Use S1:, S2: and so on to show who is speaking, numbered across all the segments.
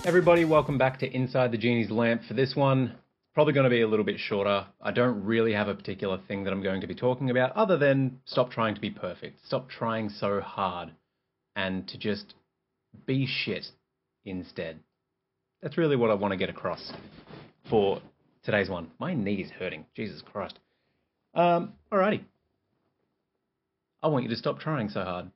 S1: Everybody, welcome back to Inside the Genie's Lamp. For this one, probably going to be a little bit shorter. I don't really have a particular thing that I'm going to be talking about other than stop trying to be perfect. Stop trying so hard and to just be shit instead. That's really what I want to get across for today's one. My knee is hurting. Jesus Christ. Alrighty. I want you to stop trying so hard.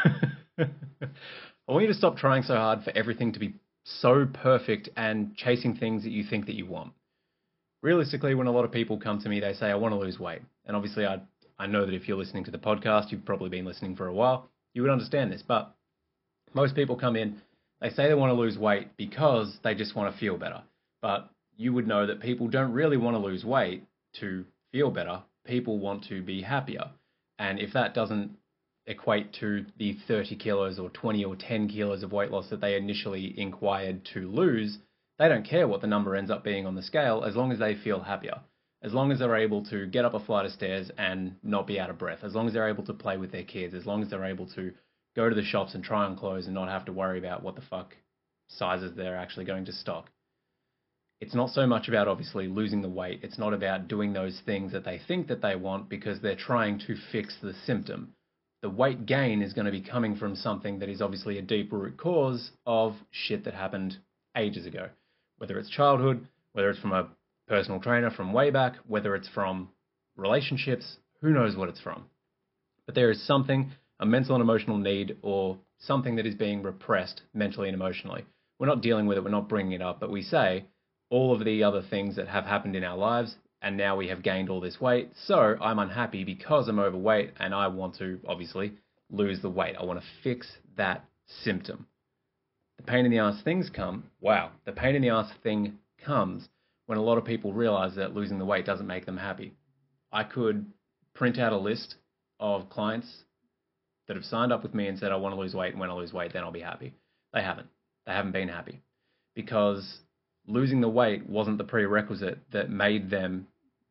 S1: I want you to stop trying so hard for everything to be so perfect and chasing things that you think that you want. Realistically, when a lot of people come to me, they say, I want to lose weight. And obviously, I know that if you're listening to the podcast, you've probably been listening for a while, you would understand this. But most people come in, they say they want to lose weight because they just want to feel better. But you would know that people don't really want to lose weight to feel better. People want to be happier. And if that doesn't equate to the 30 kilos or 20 or 10 kilos of weight loss that they initially inquired to lose, they don't care what the number ends up being on the scale as long as they feel happier. As long as they're able to get up a flight of stairs and not be out of breath. As long as they're able to play with their kids. As long as they're able to go to the shops and try on clothes and not have to worry about what the fuck sizes they're actually going to stock. It's not so much about obviously losing the weight. It's not about doing those things that they think that they want because they're trying to fix the symptom. The weight gain is going to be coming from something that is obviously a deep root cause of shit that happened ages ago. Whether it's childhood, whether it's from a personal trainer from way back, whether it's from relationships, who knows what it's from. But there is something, a mental and emotional need, or something that is being repressed mentally and emotionally. We're not dealing with it, we're not bringing it up, but we say all of the other things that have happened in our lives, and now we have gained all this weight, so I'm unhappy because I'm overweight and I want to, obviously, lose the weight. I want to fix that symptom. The pain in the ass things come, the pain in the ass thing comes when a lot of people realize that losing the weight doesn't make them happy. I could print out a list of clients that have signed up with me and said, I want to lose weight, and when I lose weight, then I'll be happy. They haven't. They haven't been happy because losing the weight wasn't the prerequisite that made them.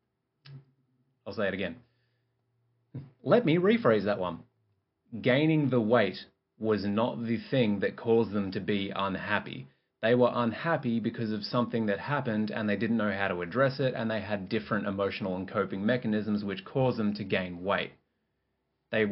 S1: I'll say it again. Let me rephrase that one. Gaining the weight was not the thing that caused them to be unhappy. They were unhappy because of something that happened and they didn't know how to address it, and they had different emotional and coping mechanisms which caused them to gain weight. They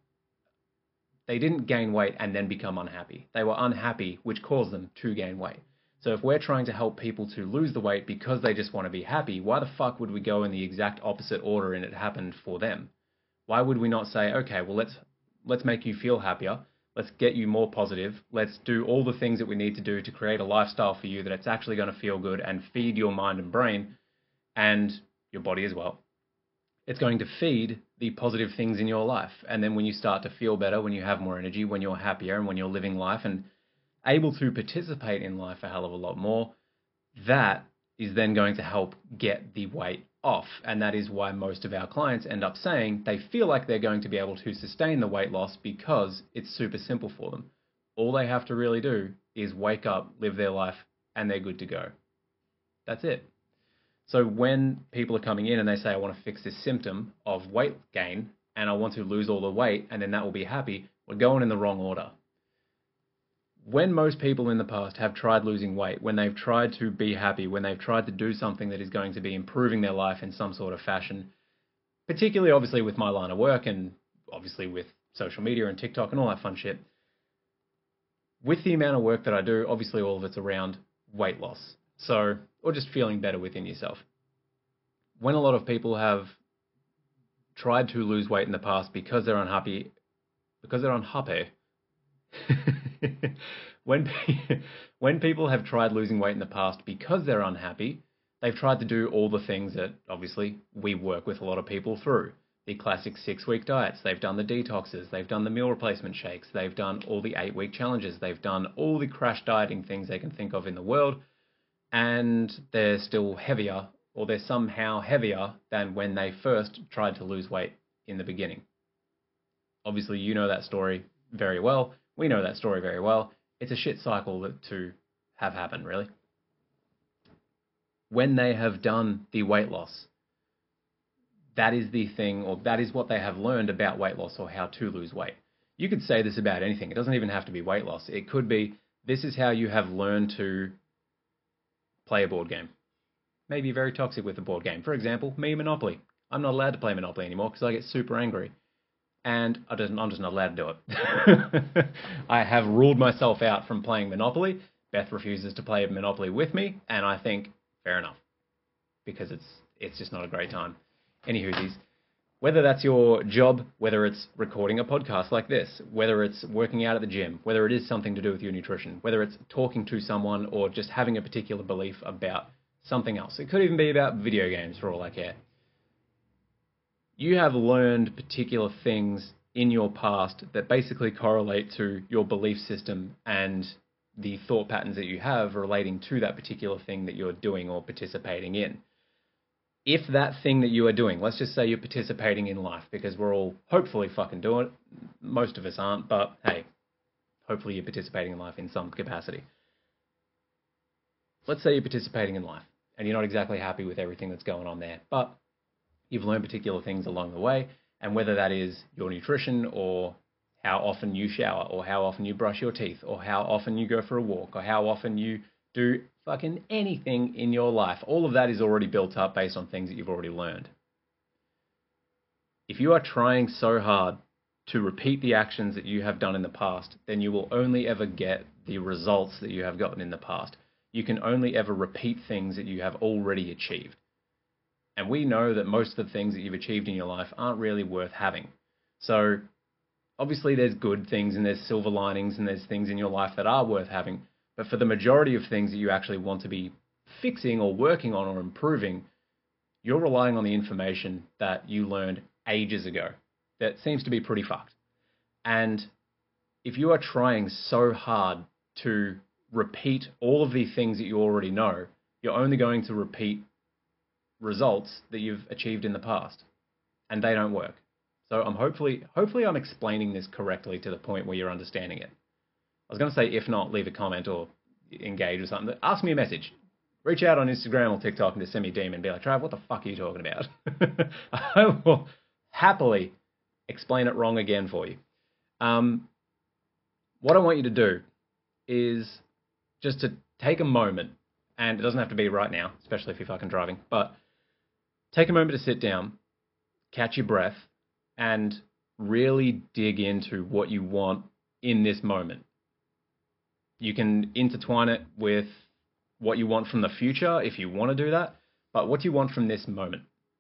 S1: didn't gain weight and then become unhappy. They were unhappy, which caused them to gain weight. So if we're trying to help people to lose the weight because they just want to be happy, why the fuck would we go in the exact opposite order and it happened for them? Why would we not say, okay, well, let's make you feel happier. Let's get you more positive. Let's do all the things that we need to do to create a lifestyle for you that it's actually going to feel good and feed your mind and brain and your body as well. It's going to feed the positive things in your life. And then when you start to feel better, when you have more energy, when you're happier and when you're living life and able to participate in life a hell of a lot more, that is then going to help get the weight off. And that is why most of our clients end up saying they feel like they're going to be able to sustain the weight loss because it's super simple for them. All they have to really do is wake up, live their life, and they're good to go. That's it. So when people are coming in and they say, I want to fix this symptom of weight gain and I want to lose all the weight and then that will be happy, we're going in the wrong order. When most people in the past have tried losing weight, when they've tried to be happy, when they've tried to do something that is going to be improving their life in some sort of fashion, particularly obviously with my line of work and obviously with social media and TikTok and all that fun shit, with the amount of work that I do, obviously all of it's around weight loss. So, or just feeling better within yourself. When a lot of people have tried to lose weight in the past because they're unhappy, when people have tried losing weight in the past because they're unhappy, they've tried to do all the things that obviously we work with a lot of people through. The classic 6-week diets, they've done the detoxes, they've done the meal replacement shakes, they've done all the 8-week challenges, they've done all the crash dieting things they can think of in the world, and they're still heavier, or they're somehow heavier than when they first tried to lose weight in the beginning. Obviously, you know that story very well. We know that story very well. It's a shit cycle to have happen, really. When they have done the weight loss, that is the thing, or that is what they have learned about weight loss or how to lose weight. You could say this about anything. It doesn't even have to be weight loss. It could be, this is how you have learned to play a board game. Maybe very toxic with a board game. For example, me, Monopoly. I'm not allowed to play Monopoly anymore because I get super angry. And I'm just not allowed to do it. I have ruled myself out from playing Monopoly. Beth refuses to play Monopoly with me, and I think, fair enough. Because it's just not a great time. Anywho, whether that's your job, whether it's recording a podcast like this, whether it's working out at the gym, whether it is something to do with your nutrition, whether it's talking to someone or just having a particular belief about something else. It could even be about video games for all I care. You have learned particular things in your past that basically correlate to your belief system and the thought patterns that you have relating to that particular thing that you're doing or participating in. If that thing that you are doing, let's just say you're participating in life, because we're all hopefully fucking doing it. Most of us aren't, but hey, hopefully you're participating in life in some capacity. Let's say you're participating in life and you're not exactly happy with everything that's going on there, but you've learned particular things along the way, and whether that is your nutrition or how often you shower or how often you brush your teeth or how often you go for a walk or how often you do fucking anything in your life, all of that is already built up based on things that you've already learned. If you are trying so hard to repeat the actions that you have done in the past, then you will only ever get the results that you have gotten in the past. You can only ever repeat things that you have already achieved. And we know that most of the things that you've achieved in your life aren't really worth having. So obviously there's good things and there's silver linings and there's things in your life that are worth having. But for the majority of things that you actually want to be fixing or working on or improving, you're relying on the information that you learned ages ago. That seems to be pretty fucked. And if you are trying so hard to repeat all of the things that you already know, you're only going to repeat results that you've achieved in the past. And they don't work. So hopefully I'm explaining this correctly to the point where you're understanding it. I was going to say, if not, leave a comment or engage with something. Ask me a message. Reach out on Instagram or TikTok and just send me a DM and be like, Trav, what the fuck are you talking about? I will happily explain it wrong again for you. What I want you to do is just to take a moment, and it doesn't have to be right now, especially if you're fucking driving, but take a moment to sit down, catch your breath, and really dig into what you want in this moment. You can intertwine it with what you want from the future if you want to do that, but what do you want from this moment?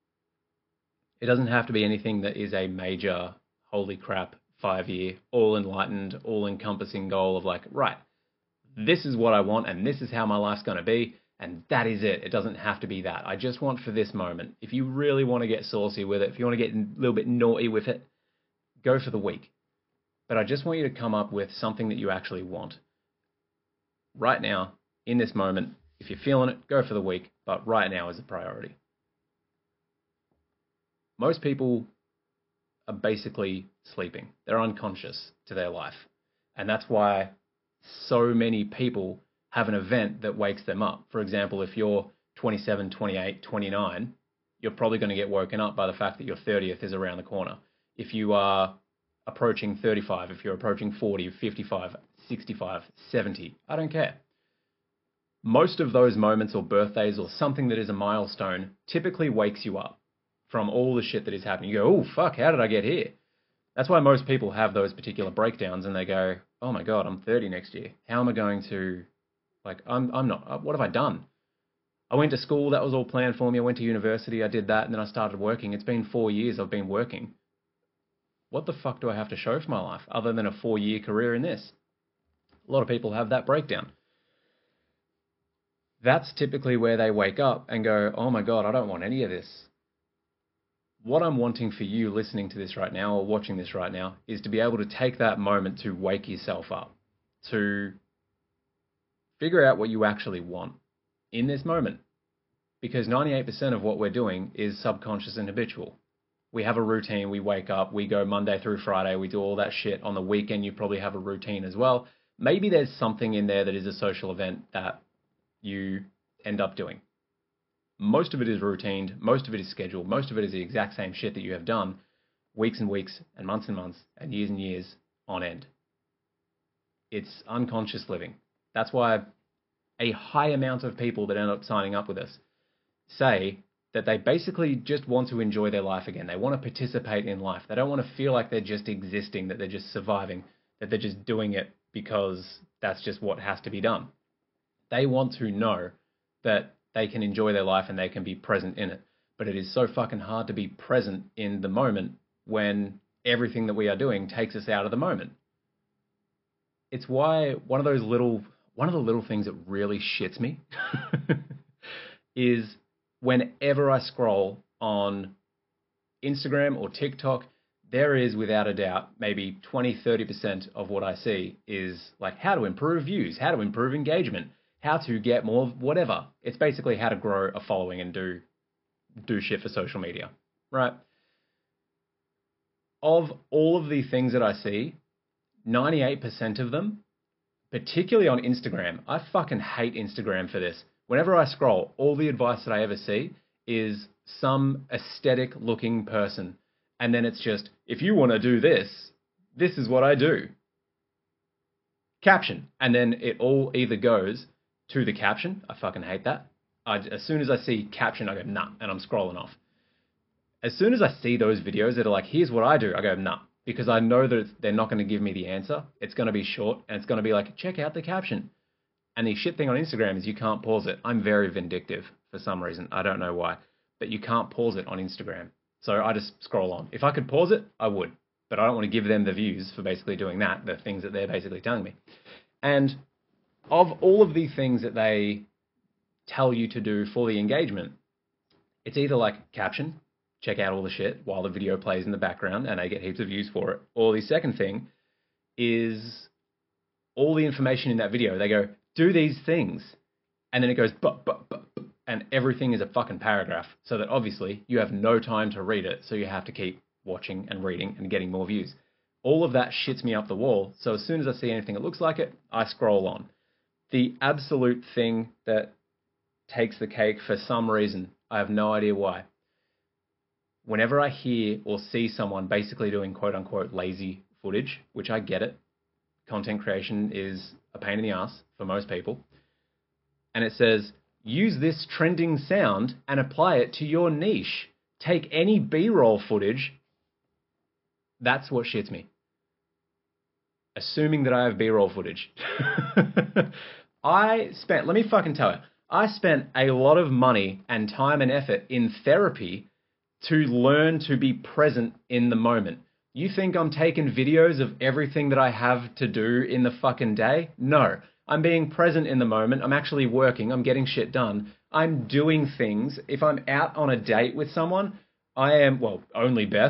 S1: It doesn't have to be anything that is a major, holy crap, 5-year, all-enlightened, all-encompassing goal of like, right, this is what I want and this is how my life's going to be, and that is it. It doesn't have to be that. I just want for this moment. If you really want to get saucy with it, if you want to get a little bit naughty with it, go for the week. But I just want you to come up with something that you actually want. Right now, in this moment, if you're feeling it, go for the week, but right now is a priority. Most people are basically sleeping. They're unconscious to their life. And that's why so many people have an event that wakes them up. For example, if you're 27, 28, 29, you're probably going to get woken up by the fact that your 30th is around the corner. If you are approaching 35, if you're approaching 40, 55, 65, 70, I don't care. Most of those moments or birthdays or something that is a milestone typically wakes you up from all the shit that is happening. You go, oh, fuck, how did I get here? That's why most people have those particular breakdowns and they go, oh my God, I'm 30 next year. How am I going to, I'm not, what have I done? I went to school, that was all planned for me. I went to university, I did that, and then I started working. It's been 4 years I've been working. What the fuck do I have to show for my life other than a 4-year career in this? A lot of people have that breakdown. That's typically where they wake up and go, oh my God, I don't want any of this. What I'm wanting for you listening to this right now or watching this right now is to be able to take that moment to wake yourself up, to figure out what you actually want in this moment. Because 98% of what we're doing is subconscious and habitual. We have a routine, we wake up, we go Monday through Friday, we do all that shit. On the weekend, you probably have a routine as well. Maybe there's something in there that is a social event that you end up doing. Most of it is routine, most of it is scheduled, most of it is the exact same shit that you have done weeks and weeks and months and years on end. It's unconscious living. That's why a high amount of people that end up signing up with us say that they basically just want to enjoy their life again. They want to participate in life. They don't want to feel like they're just existing, that they're just surviving, that they're just doing it because that's just what has to be done. They want to know that they can enjoy their life and they can be present in it. But it is so fucking hard to be present in the moment when everything that we are doing takes us out of the moment. It's why one of the little things that really shits me is whenever I scroll on Instagram or TikTok, there is without a doubt maybe 20-30% of what I see is like how to improve views, how to improve engagement, how to get more whatever. It's basically how to grow a following and do shit for social media, right? Of all of the things that I see, 98% of them, particularly on Instagram, I fucking hate Instagram for this. Whenever I scroll, all the advice that I ever see is some aesthetic looking person. And then it's just, if you want to do this, this is what I do. Caption. And then it all either goes to the caption. I fucking hate that. As soon as I see caption, I go, nah, and I'm scrolling off. As soon as I see those videos that are like, here's what I do, I go, nah, because I know that they're not going to give me the answer. It's going to be short, and it's going to be like, check out the caption. And the shit thing on Instagram is you can't pause it. I'm very vindictive for some reason. I don't know why. But you can't pause it on Instagram. So I just scroll on. If I could pause it, I would. But I don't want to give them the views for basically doing that, the things that they're basically telling me. And of all of the things that they tell you to do for the engagement, it's either like caption, check out all the shit while the video plays in the background and I get heaps of views for it. Or the second thing is all the information in that video. They go, do these things. And then it goes, and everything is a fucking paragraph. So that obviously you have no time to read it. So you have to keep watching and reading and getting more views. All of that shits me up the wall. So as soon as I see anything that looks like it, I scroll on. The absolute thing that takes the cake for some reason, I have no idea why. Whenever I hear or see someone basically doing quote unquote lazy footage, which I get it, content creation is a pain in the ass for most people, and it says, use this trending sound and apply it to your niche. Take any B-roll footage. That's what shits me. Assuming that I have B-roll footage. Let me fucking tell you, I spent a lot of money and time and effort in therapy to learn to be present in the moment. You think I'm taking videos of everything that I have to do in the fucking day? No. I'm being present in the moment. I'm actually working. I'm getting shit done. I'm doing things. If I'm out on a date with someone, I am, well, only Beth.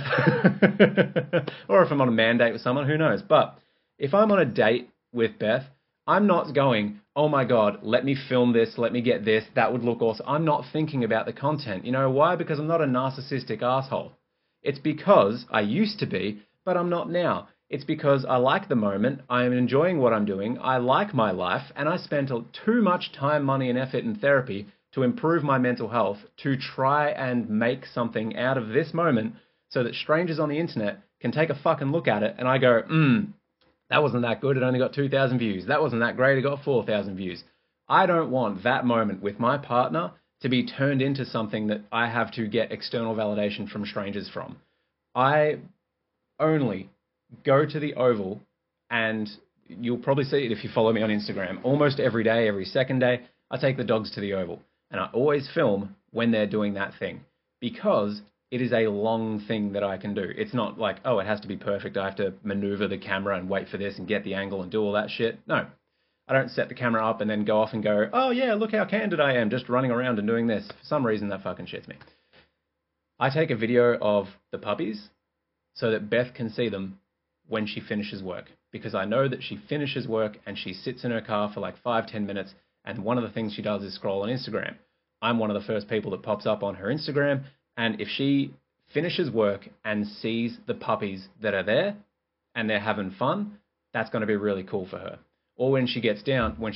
S1: Or if I'm on a mandate with someone, who knows? But if I'm on a date with Beth, I'm not going, oh my God, let me film this, let me get this, that would look awesome. I'm not thinking about the content. You know why? Because I'm not a narcissistic asshole. It's because I used to be, but I'm not now. It's because I like the moment, I am enjoying what I'm doing, I like my life, and I spent too much time, money, and effort in therapy to improve my mental health, to try and make something out of this moment so that strangers on the internet can take a fucking look at it and I go, that wasn't that good, it only got 2,000 views. That wasn't that great, it got 4,000 views. I don't want that moment with my partner to be turned into something that I have to get external validation from strangers from. I only go to the Oval, and you'll probably see it if you follow me on Instagram. Almost every day, every second day, I take the dogs to the Oval. And I always film when they're doing that thing because it is a long thing that I can do. It's not like, oh, it has to be perfect. I have to maneuver the camera and wait for this and get the angle and do all that shit. No, I don't set the camera up and then go off and go, oh yeah, look how candid I am just running around and doing this. For some reason, that fucking shits me. I take a video of the puppies so that Beth can see them when she finishes work, because I know that she finishes work and she sits in her car for like 5-10 minutes, and one of the things she does is scroll on Instagram. I'm one of the first people that pops up on her Instagram, and if she finishes work and sees the puppies that are there and they're having fun, that's going to be really cool for her. Or when she gets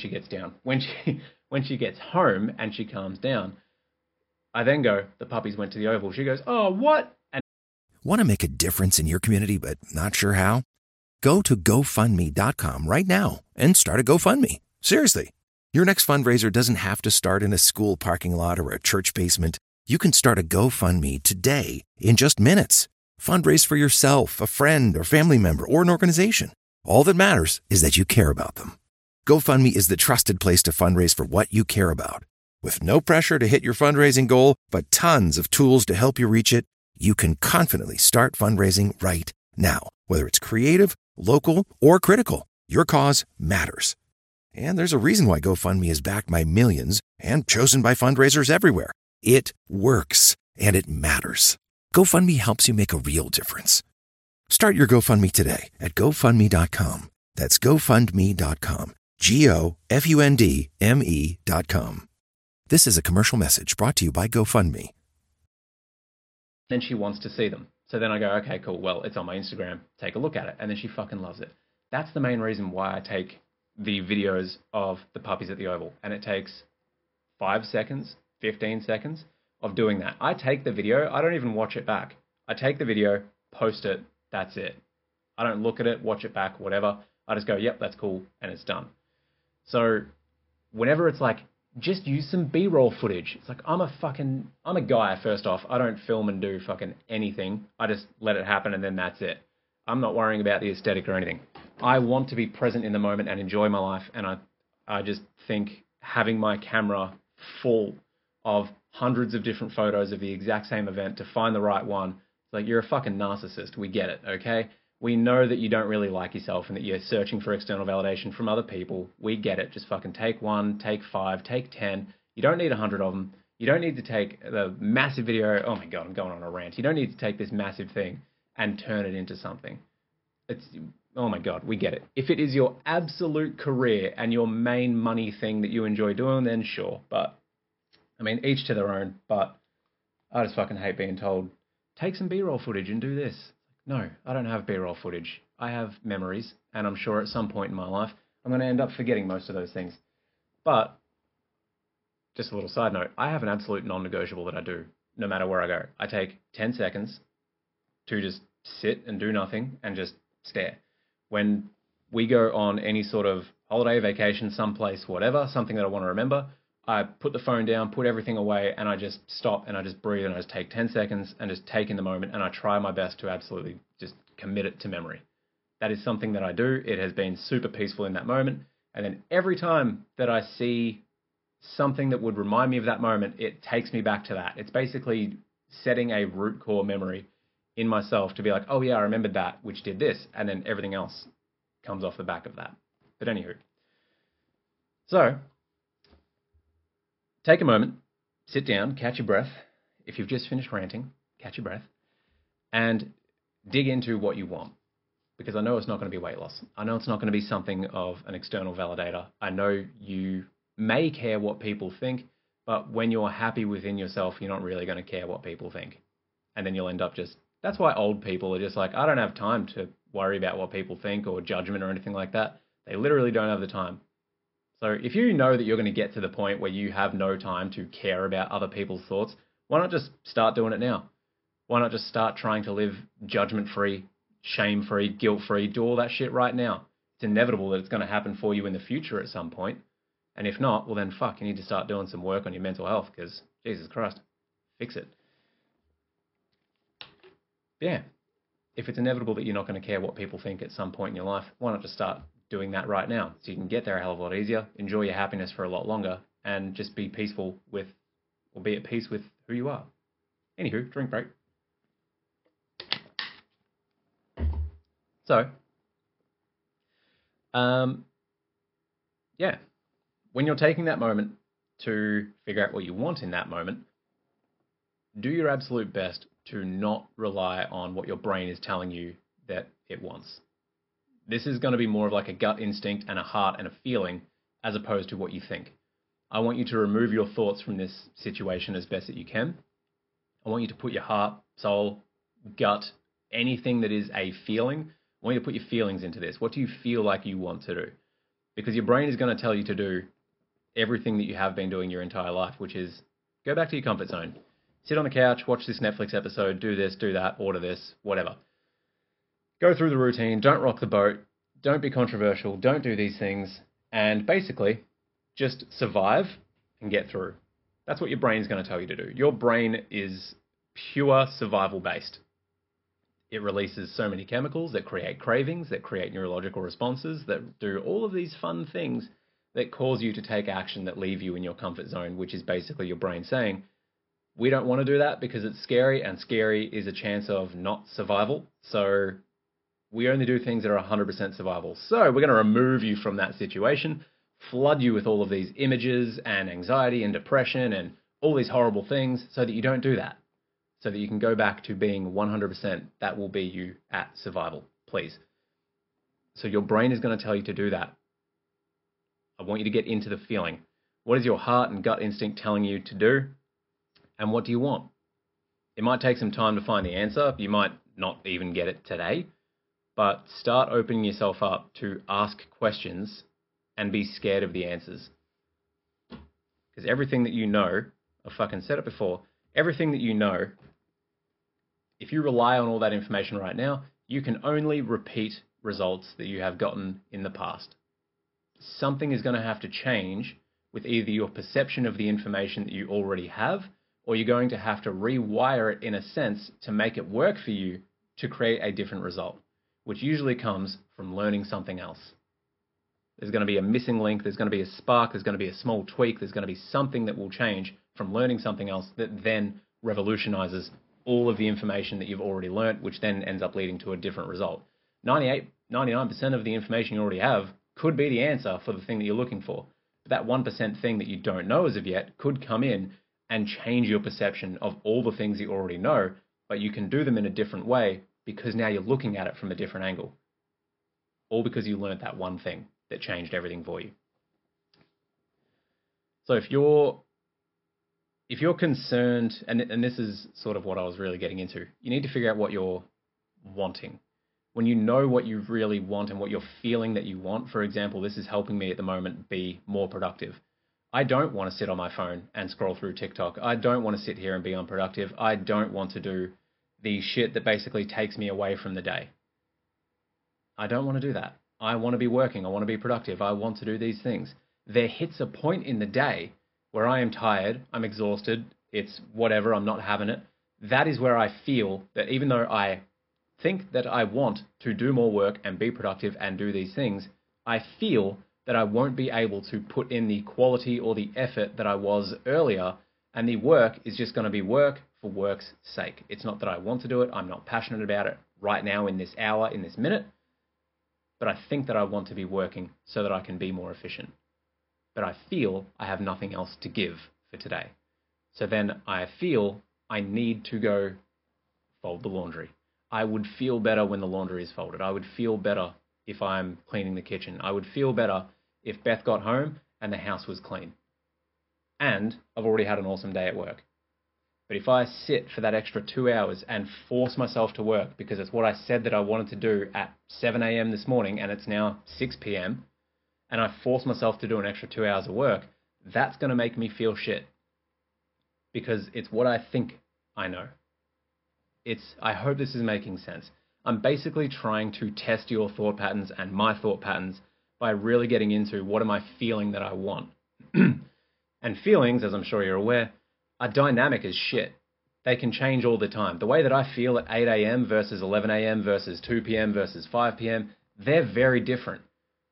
S1: home and she calms down, I then go, the puppies went to the Oval. She goes, oh, what? And
S2: want to make a difference in your community but not sure how? Go to GoFundMe.com right now and start a GoFundMe. Seriously. Your next fundraiser doesn't have to start in a school parking lot or a church basement. You can start a GoFundMe today in just minutes. Fundraise for yourself, a friend, or family member, or an organization. All that matters is that you care about them. GoFundMe is the trusted place to fundraise for what you care about. With no pressure to hit your fundraising goal, but tons of tools to help you reach it, you can confidently start fundraising right now. Whether it's creative, local, or critical, your cause matters. And there's a reason why GoFundMe is backed by millions and chosen by fundraisers everywhere. It works, and it matters. GoFundMe helps you make a real difference. Start your GoFundMe today at GoFundMe.com. That's GoFundMe.com. GoFundMe.com. This is a commercial message brought to you by GoFundMe.
S1: Then she wants to see them. So then I go, okay, cool. Well, it's on my Instagram. Take a look at it. And then she fucking loves it. That's the main reason why I take the videos of the puppies at the Oval. And it takes 5 seconds, 15 seconds of doing that. I take the video. I don't even watch it back. I take the video, post it. That's it. I don't look at it, watch it back, whatever. I just go, yep, that's cool. And it's done. So whenever it's like, just use some B-roll footage. It's like, I'm a guy, first off. I don't film and do fucking anything. I just let it happen and then that's it. I'm not worrying about the aesthetic or anything. I want to be present in the moment and enjoy my life. And I just think having my camera full of hundreds of different photos of the exact same event to find the right one, it's like, you're a fucking narcissist. We get it, okay? We know that you don't really like yourself and that you're searching for external validation from other people. We get it. Just fucking take 1, take 5, take 10. You don't need 100 of them. You don't need to take the massive video. Oh my God, I'm going on a rant. You don't need to take this massive thing and turn it into something. Oh my God, we get it. If it is your absolute career and your main money thing that you enjoy doing, then sure. But, I mean, each to their own. But I just fucking hate being told, take some B-roll footage and do this. No, I don't have B-roll footage. I have memories, and I'm sure at some point in my life, I'm going to end up forgetting most of those things. But, just a little side note, I have an absolute non-negotiable that I do, no matter where I go. I take 10 seconds to just sit and do nothing and just stare. When we go on any sort of holiday, vacation, someplace, whatever, something that I want to remember, I put the phone down, put everything away, and I just stop and I just breathe and I just take 10 seconds and just take in the moment and I try my best to absolutely just commit it to memory. That is something that I do. It has been super peaceful in that moment. And then every time that I see something that would remind me of that moment, it takes me back to that. It's basically setting a root core memory in myself to be like, oh yeah, I remembered that, which did this, and then everything else comes off the back of that. But anywho. So, take a moment, sit down, catch your breath. If you've just finished ranting, catch your breath, and dig into what you want. Because I know it's not going to be weight loss. I know it's not going to be something of an external validator. I know you may care what people think, but when you're happy within yourself, you're not really going to care what people think. And then you'll end up just... That's why old people are just like, I don't have time to worry about what people think or judgment or anything like that. They literally don't have the time. So if you know that you're going to get to the point where you have no time to care about other people's thoughts, why not just start doing it now? Why not just start trying to live judgment-free, shame-free, guilt-free, do all that shit right now? It's inevitable that it's going to happen for you in the future at some point. And if not, well then fuck, you need to start doing some work on your mental health because, Jesus Christ, fix it. Yeah, if it's inevitable that you're not going to care what people think at some point in your life, why not just start doing that right now so you can get there a hell of a lot easier, enjoy your happiness for a lot longer, and just be peaceful with, or be at peace with who you are. Anywho, drink break. So, yeah, when you're taking that moment to figure out what you want in that moment, do your absolute best to not rely on what your brain is telling you that it wants. This is going to be more of like a gut instinct and a heart and a feeling as opposed to what you think. I want you to remove your thoughts from this situation as best that you can. I want you to put your heart, soul, gut, anything that is a feeling, I want you to put your feelings into this. What do you feel like you want to do? Because your brain is going to tell you to do everything that you have been doing your entire life, which is go back to your comfort zone. Sit on the couch, watch this Netflix episode, do this, do that, order this, whatever. Go through the routine, don't rock the boat, don't be controversial, don't do these things, and basically just survive and get through. That's what your brain's going to tell you to do. Your brain is pure survival based. It releases so many chemicals that create cravings, that create neurological responses, that do all of these fun things that cause you to take action that leave you in your comfort zone, which is basically your brain saying, we don't want to do that because it's scary, and scary is a chance of not survival. So we only do things that are 100% survival. So we're going to remove you from that situation, flood you with all of these images and anxiety and depression and all these horrible things so that you don't do that. So that you can go back to being 100%, that will be you at survival, please. So your brain is going to tell you to do that. I want you to get into the feeling. What is your heart and gut instinct telling you to do? And what do you want? It might take some time to find the answer. You might not even get it today. But start opening yourself up to ask questions and be scared of the answers. Because everything that you know, I've fucking said it before, everything that you know, if you rely on all that information right now, you can only repeat results that you have gotten in the past. Something is going to have to change with either your perception of the information that you already have, or you're going to have to rewire it in a sense to make it work for you to create a different result, which usually comes from learning something else. There's going to be a missing link, there's going to be a spark, there's going to be a small tweak, there's going to be something that will change from learning something else that then revolutionizes all of the information that you've already learnt, which then ends up leading to a different result. 99% of the information you already have could be the answer for the thing that you're looking for. But that 1% thing that you don't know as of yet could come in and change your perception of all the things you already know, but you can do them in a different way because now you're looking at it from a different angle. All because you learned that one thing that changed everything for you. So if you're concerned, and this is sort of what I was really getting into, you need to figure out what you're wanting. When you know what you really want and what you're feeling that you want, for example, this is helping me at the moment be more productive. I don't want to sit on my phone and scroll through TikTok. I don't want to sit here and be unproductive. I don't want to do the shit that basically takes me away from the day. I don't want to do that. I want to be working. I want to be productive. I want to do these things. There hits a point in the day where I am tired, I'm exhausted, it's whatever, I'm not having it. That is where I feel that even though I think that I want to do more work and be productive and do these things, I feel that I won't be able to put in the quality or the effort that I was earlier, and the work is just going to be work for work's sake. It's not that I want to do it, I'm not passionate about it right now in this hour, in this minute, but I think that I want to be working so that I can be more efficient. But I feel I have nothing else to give for today. So then I feel I need to go fold the laundry. I would feel better when the laundry is folded. I would feel better if I'm cleaning the kitchen. I would feel better if Beth got home and the house was clean. And I've already had an awesome day at work. But if I sit for that extra 2 hours and force myself to work because it's what I said that I wanted to do at 7 a.m. this morning and it's now 6 p.m., and I force myself to do an extra 2 hours of work, that's going to make me feel shit. Because it's what I think I know. I hope this is making sense. I'm basically trying to test your thought patterns and my thought patterns by really getting into what am I feeling that I want. And feelings, as I'm sure you're aware, are dynamic as shit. They can change all the time. The way that I feel at 8 a.m. versus 11 a.m. versus 2 p.m. versus 5 p.m., they're very different.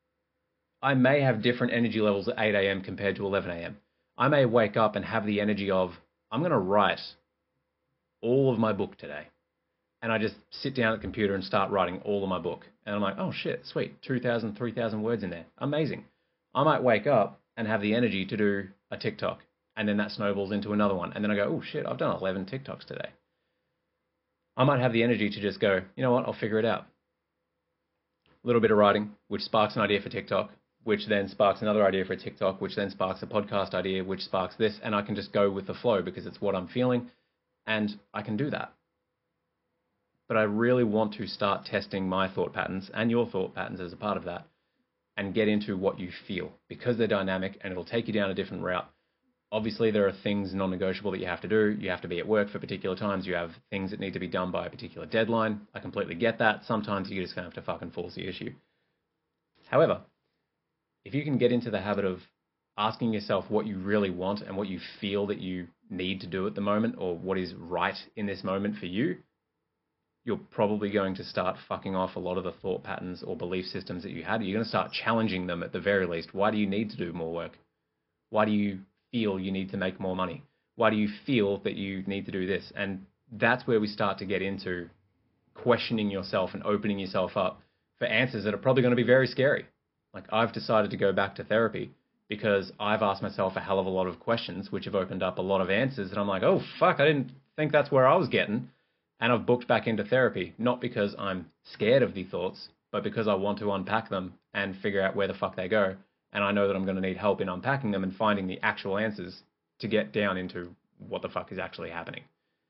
S1: I may have different energy levels at 8 a.m. compared to 11 a.m. I may wake up and have the energy of, I'm going to write all of my book today. And I just sit down at the computer and start writing all of my book. And I'm like, oh shit, sweet, 2,000, 3,000 words in there. Amazing. I might wake up and have the energy to do a TikTok. And then that snowballs into another one. And then I go, oh shit, I've done 11 TikToks today. I might have the energy to just go, you know what, I'll figure it out. A little bit of writing, which sparks an idea for TikTok, which then sparks another idea for a TikTok, which then sparks a podcast idea, which sparks this, and I can just go with the flow because it's what I'm feeling, and I can do that. But I really want to start testing my thought patterns and your thought patterns as a part of that and get into what you feel because they're dynamic and it'll take you down a different route. Obviously, there are things non-negotiable that you have to do. You have to be at work for particular times. You have things that need to be done by a particular deadline. I completely get that. Sometimes you're just going to have to fucking force the issue. However, if you can get into the habit of asking yourself what you really want and what you feel that you need to do at the moment, or what is right in this moment for you, you're probably going to start fucking off a lot of the thought patterns or belief systems that you had. You're going to start challenging them at the very least. Why do you need to do more work? Why do you feel you need to make more money? Why do you feel that you need to do this? And that's where we start to get into questioning yourself and opening yourself up for answers that are probably going to be very scary. Like, I've decided to go back to therapy because I've asked myself a hell of a lot of questions, which have opened up a lot of answers. And I'm like, oh, fuck, I didn't think that's where I was getting. And I've booked back into therapy, not because I'm scared of the thoughts, but because I want to unpack them and figure out where the fuck they go. And I know that I'm going to need help in unpacking them and finding the actual answers to get down into what the fuck is actually happening.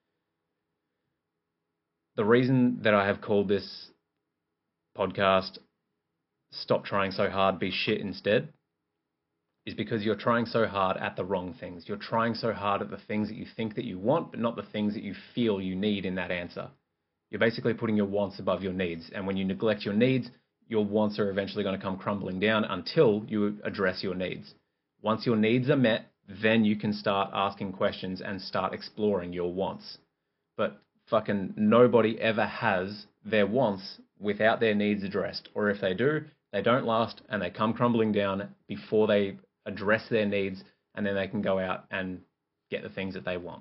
S1: The reason that I have called this podcast Stop Trying So Hard, Be Shit Instead is because you're trying so hard at the wrong things. You're trying so hard at the things that you think that you want, but not the things that you feel you need in that answer. You're basically putting your wants above your needs. And when you neglect your needs, your wants are eventually going to come crumbling down until you address your needs. Once your needs are met, then you can start asking questions and start exploring your wants. But fucking nobody ever has their wants without their needs addressed. Or if they do, they don't last and they come crumbling down before they address their needs, and then they can go out and get the things that they want.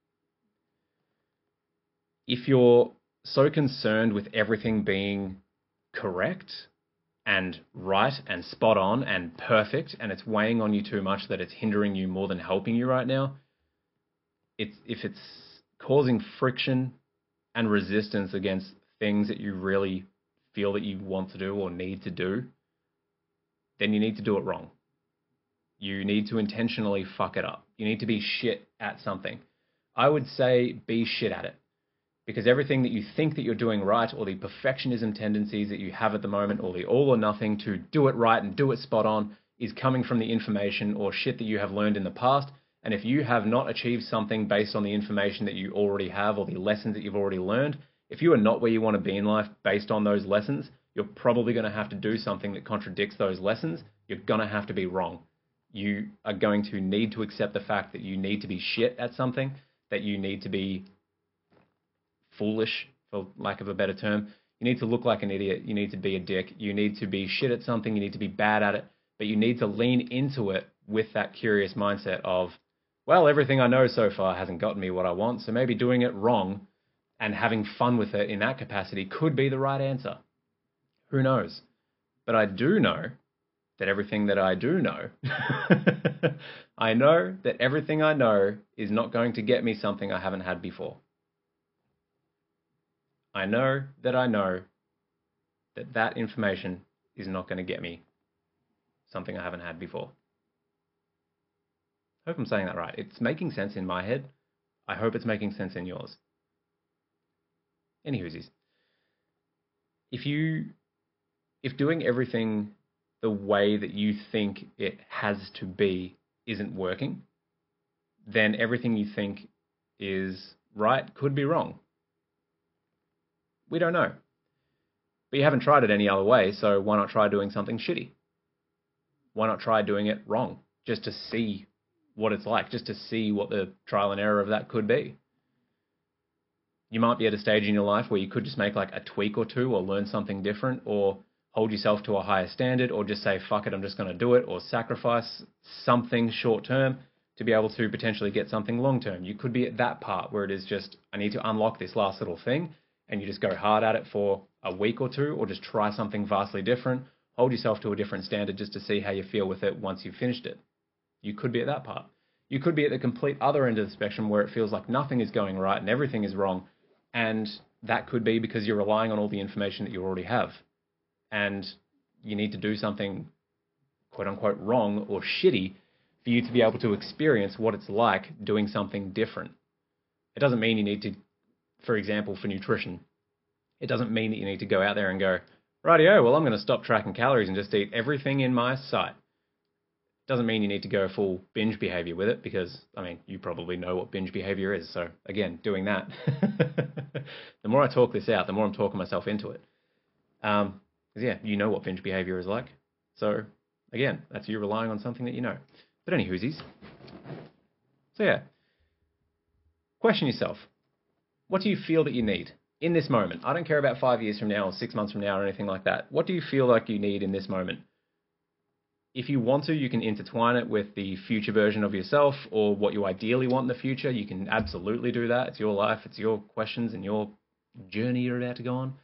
S1: If you're so concerned with everything being correct and right and spot on and perfect, and it's weighing on you too much that it's hindering you more than helping you right now, if it's causing friction and resistance against things that you really feel that you want to do or need to do, then you need to do it wrong. You need to intentionally fuck it up. You need to be shit at something. I would say be shit at it. Because everything that you think that you're doing right, or the perfectionism tendencies that you have at the moment, or the all or nothing to do it right and do it spot on, is coming from the information or shit that you have learned in the past. And if you have not achieved something based on the information that you already have or the lessons that you've already learned, if you are not where you want to be in life based on those lessons, you're probably going to have to do something that contradicts those lessons. You're going to have to be wrong. You are going to need to accept the fact that you need to be shit at something, that you need to be foolish, for lack of a better term. You need to look like an idiot. You need to be a dick. You need to be shit at something. You need to be bad at it. But you need to lean into it with that curious mindset of, well, everything I know so far hasn't gotten me what I want, so maybe doing it wrong and having fun with it in that capacity could be the right answer. Who knows? But I do know that everything that I do know, I know that everything I know is not going to get me something I haven't had before. I know that that information is not going to get me something I haven't had before. I hope I'm saying that right. It's making sense in my head. I hope it's making sense in yours. Anywhoosies. If doing everything the way that you think it has to be isn't working, then everything you think is right could be wrong. We don't know. But you haven't tried it any other way, so why not try doing something shitty? Why not try doing it wrong, just to see what it's like, just to see what the trial and error of that could be? You might be at a stage in your life where you could just make like a tweak or two, or learn something different, or hold yourself to a higher standard, or just say, fuck it, I'm just going to do it, or sacrifice something short term to be able to potentially get something long term. You could be at that part where it is just, I need to unlock this last little thing, and you just go hard at it for a week or two, or just try something vastly different, hold yourself to a different standard just to see how you feel with it once you've finished it. You could be at that part. You could be at the complete other end of the spectrum where it feels like nothing is going right and everything is wrong, and that could be because you're relying on all the information that you already have. And you need to do something quote unquote wrong or shitty for you to be able to experience what it's like doing something different. It doesn't mean you need to, for example, for nutrition, it doesn't mean that you need to go out there and go, rightio, well, I'm going to stop tracking calories and just eat everything in my sight. It doesn't mean you need to go full binge behavior with it, because, I mean, you probably know what binge behavior is. So again, doing that, the more I talk this out, the more I'm talking myself into it. Yeah, you know what binge behavior is like. So again, that's you relying on something that you know. But any whoosies. So yeah. Question yourself. What do you feel that you need in this moment? I don't care about 5 years from now or 6 months from now or anything like that. What do you feel like you need in this moment? If you want to, you can intertwine it with the future version of yourself or what you ideally want in the future. You can absolutely do that. It's your life. It's your questions and your journey you're about to go on.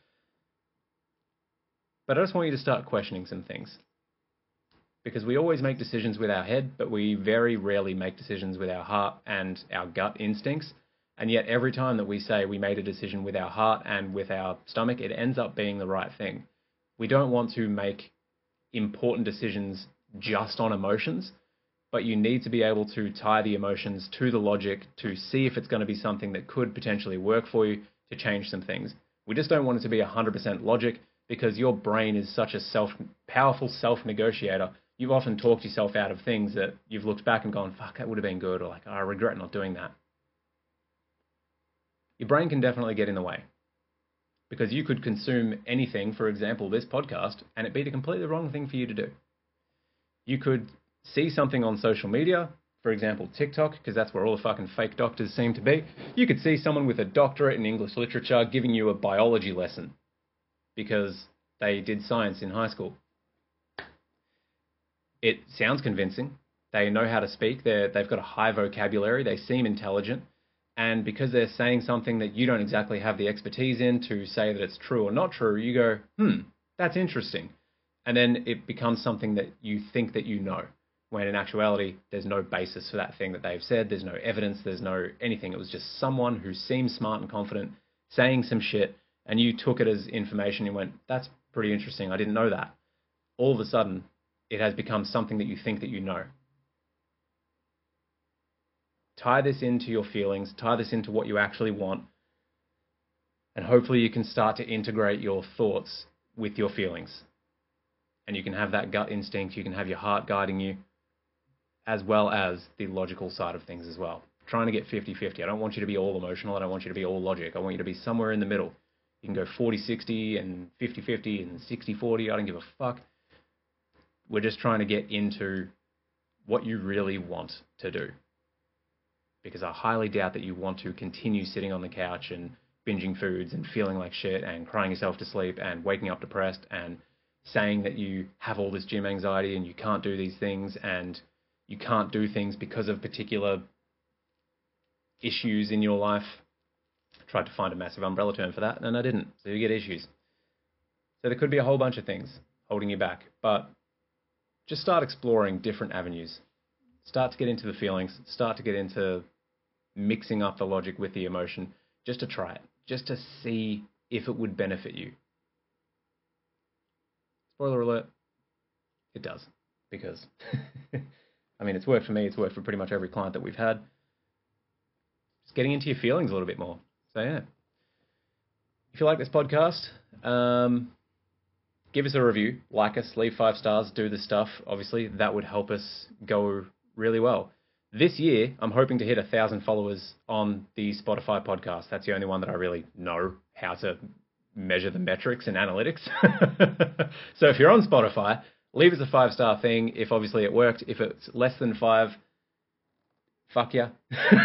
S1: But I just want you to start questioning some things. Because we always make decisions with our head, but we very rarely make decisions with our heart and our gut instincts. And yet every time that we say we made a decision with our heart and with our stomach, it ends up being the right thing. We don't want to make important decisions just on emotions, but you need to be able to tie the emotions to the logic to see if it's going to be something that could potentially work for you to change some things. We just don't want it to be 100% logic because your brain is such a powerful self-negotiator. You've often talked yourself out of things that you've looked back and gone, fuck, that would have been good, or like, oh, I regret not doing that. Your brain can definitely get in the way because you could consume anything, for example, this podcast, and it be the completely wrong thing for you to do. You could see something on social media, for example, TikTok, because that's where all the fucking fake doctors seem to be. You could see someone with a doctorate in English literature giving you a biology lesson because they did science in high school. It sounds convincing. They know how to speak. They've got a high vocabulary. They seem intelligent. And because they're saying something that you don't exactly have the expertise in to say that it's true or not true, you go, that's interesting. And then it becomes something that you think that you know, when in actuality, there's no basis for that thing that they've said. There's no evidence. There's no anything. It was just someone who seemed smart and confident saying some shit, and you took it as information and went, that's pretty interesting. I didn't know that. All of a sudden, it has become something that you think that you know. Tie this into your feelings. Tie this into what you actually want. And hopefully you can start to integrate your thoughts with your feelings. And you can have that gut instinct, you can have your heart guiding you, as well as the logical side of things as well. Trying to get 50-50. I don't want you to be all emotional, I don't want you to be all logic. I want you to be somewhere in the middle. You can go 40-60 and 50-50 and 60-40, I don't give a fuck. We're just trying to get into what you really want to do. Because I highly doubt that you want to continue sitting on the couch and binging foods and feeling like shit and crying yourself to sleep and waking up depressed and saying that you have all this gym anxiety and you can't do these things and you can't do things because of particular issues in your life. I tried to find a massive umbrella term for that and I didn't. So you get issues. So there could be a whole bunch of things holding you back, but just start exploring different avenues. Start to get into the feelings, start to get into mixing up the logic with the emotion, just to try it, just to see if it would benefit you. Spoiler alert, it does, because, I mean, it's worked for me, it's worked for pretty much every client that we've had. Just getting into your feelings a little bit more. So yeah, if you like this podcast, give us a review, like us, leave 5 stars, do the stuff. Obviously, that would help us go really well. This year, I'm hoping to hit 1,000 followers on the Spotify podcast. That's the only one that I really know how to measure the metrics and analytics. So if you're on Spotify, leave us a 5-star thing if obviously it worked. If it's less than 5, fuck yeah.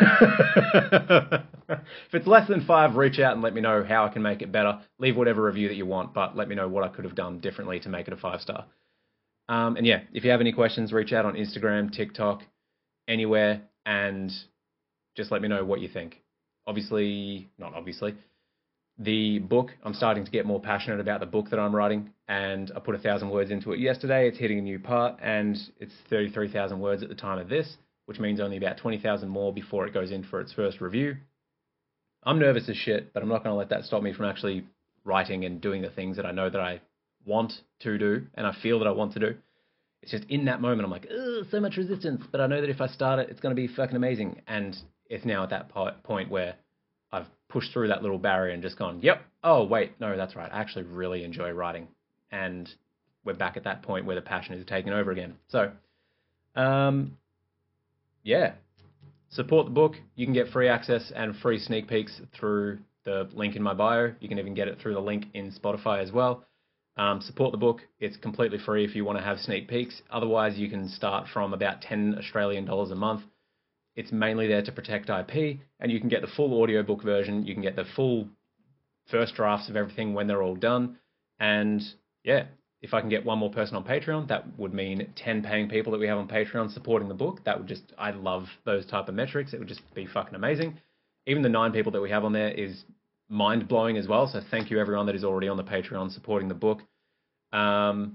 S1: If it's less than 5, reach out and let me know how I can make it better. Leave whatever review that you want, but let me know what I could have done differently to make it a 5-star. And yeah, if you have any questions, reach out on Instagram, TikTok, anywhere, and just let me know what you think. Not obviously. The book, I'm starting to get more passionate about the book that I'm writing, and I put 1,000 words into it yesterday. It's hitting a new part, and it's 33,000 words at the time of this, which means only about 20,000 more before it goes in for its first review. I'm nervous as shit, but I'm not going to let that stop me from actually writing and doing the things that I know that I want to do, and I feel that I want to do. It's just in that moment, I'm like, ugh, so much resistance, but I know that if I start it, it's going to be fucking amazing. And it's now at that point where I've pushed through that little barrier and just gone, yep, oh, wait, no, that's right. I actually really enjoy writing. And we're back at that point where the passion is taking over again. So, yeah, support the book. You can get free access and free sneak peeks through the link in my bio. You can even get it through the link in Spotify as well. Support the book. It's completely free if you want to have sneak peeks. Otherwise, you can start from about $10 Australian a month. It's mainly there to protect IP, and you can get the full audiobook version. You can get the full first drafts of everything when they're all done. And yeah, if I can get one more person on Patreon, that would mean 10 paying people that we have on Patreon supporting the book. That would just, I love those type of metrics. It would just be fucking amazing. Even the 9 people that we have on there is mind-blowing as well. So thank you everyone that is already on the Patreon supporting the book. What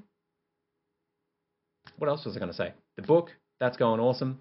S1: else was I going to say? The book, that's going awesome.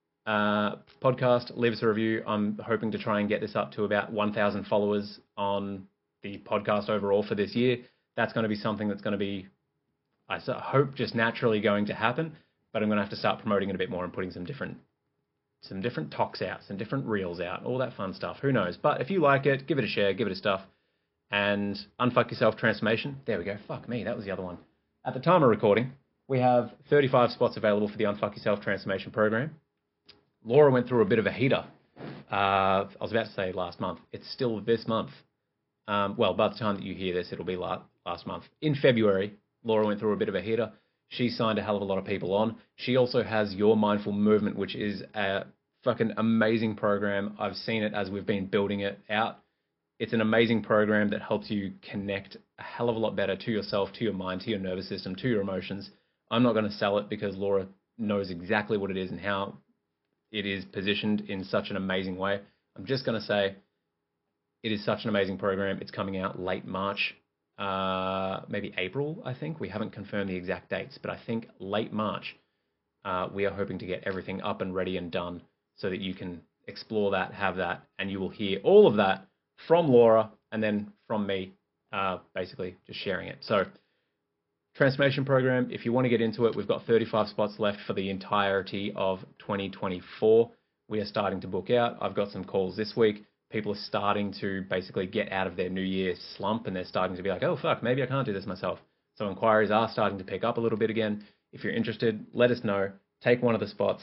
S1: Podcast, leave us a review. I'm hoping to try and get this up to about 1,000 followers on the podcast overall for this year. That's going to be something that's going to be, I hope, just naturally going to happen, but I'm going to have to start promoting it a bit more and putting some different talks out, some different reels out, all that fun stuff. Who knows? But if you like it, give it a share, give it a stuff. And Unfuck Yourself Transformation. There we go. Fuck me, that was the other one. At the time of recording, we have 35 spots available for the Unfuck Yourself Transformation program. Laura went through a bit of a heater. I was about to say last month. It's still this month. Well, by the time that you hear this, it'll be last month. In February, Laura went through a bit of a heater. She signed a hell of a lot of people on. She also has Your Mindful Movement, which is a fucking amazing program. I've seen it as we've been building it out. It's an amazing program that helps you connect a hell of a lot better to yourself, to your mind, to your nervous system, to your emotions. I'm not going to sell it because Laura knows exactly what it is and how it is positioned in such an amazing way. I'm just going to say it is such an amazing program. It's coming out late March, maybe April, I think. We haven't confirmed the exact dates, but I think late March, we are hoping to get everything up and ready and done so that you can explore that, have that, and you will hear all of that from Laura and then from me, basically just sharing it. So transformation program, if you want to get into it, we've got 35 spots left for the entirety of 2024. We are starting to book out. I've got some calls this week. People are starting to basically get out of their New Year slump and they're starting to be like, oh, fuck, maybe I can't do this myself. So inquiries are starting to pick up a little bit again. If you're interested, let us know. Take one of the spots.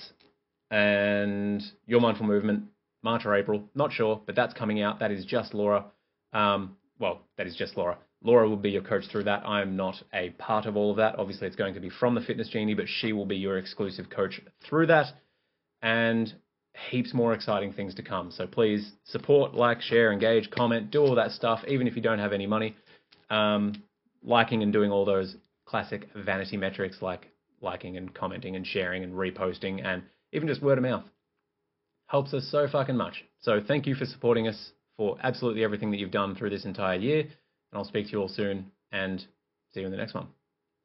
S1: And Your Mindful Movement, March or April, not sure, but that's coming out. That is just Laura. That is just Laura. Laura will be your coach through that. I am not a part of all of that. Obviously, it's going to be from the Fitness Genie, but she will be your exclusive coach through that. And heaps more exciting things to come. So please support, like, share, engage, comment, do all that stuff, even if you don't have any money. Liking and doing all those classic vanity metrics like liking and commenting and sharing and reposting and even just word of mouth. Helps us so fucking much. So thank you for supporting us for absolutely everything that you've done through this entire year. And I'll speak to you all soon and see you in the next one.